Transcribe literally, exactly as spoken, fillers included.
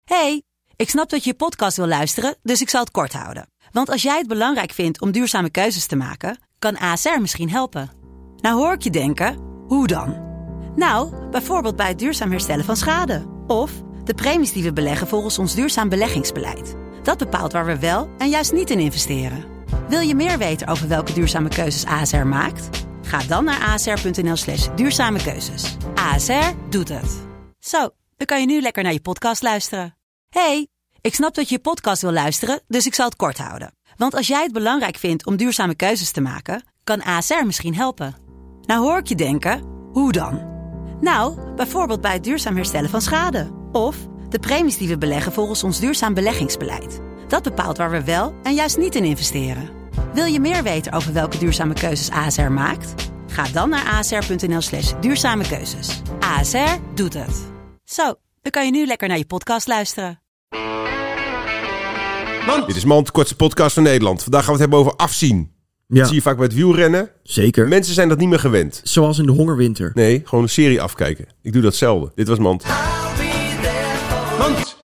Hey, ik snap dat je je podcast wil luisteren, dus ik zal het kort houden. Want als jij het belangrijk vindt om duurzame keuzes te maken, kan A S R misschien helpen. Nou hoor ik je denken, hoe dan? Nou, bijvoorbeeld bij het duurzaam herstellen van schade. Of de premies die we beleggen volgens ons duurzaam beleggingsbeleid. Dat bepaalt waar we wel en juist niet in investeren. Wil je meer weten over welke duurzame keuzes A S R maakt? Ga dan naar asr.nl slash duurzame keuzes. A S R doet het. Zo, dan kan je nu lekker naar je podcast luisteren. Hey, ik snap dat je je podcast wil luisteren, dus ik zal het kort houden. Want als jij het belangrijk vindt om duurzame keuzes te maken, kan A S R misschien helpen. Nou hoor ik je denken, hoe dan? Nou, bijvoorbeeld bij het duurzaam herstellen van schade. Of de premies die we beleggen volgens ons duurzaam beleggingsbeleid. Dat bepaalt waar we wel en juist niet in investeren. Wil je meer weten over welke duurzame keuzes A S R maakt? Ga dan naar asr.nl slash duurzame keuzes. A S R doet het. Zo, dan kan je nu lekker naar je podcast luisteren. Mand. Dit is Mand, kortste podcast van Nederland. Vandaag gaan we het hebben over afzien. Ja. Dat zie je vaak bij het wielrennen. Zeker. Mensen zijn dat niet meer gewend. Zoals in de hongerwinter. Nee, gewoon een serie afkijken. Ik doe dat zelden. Dit was Mand. Mand.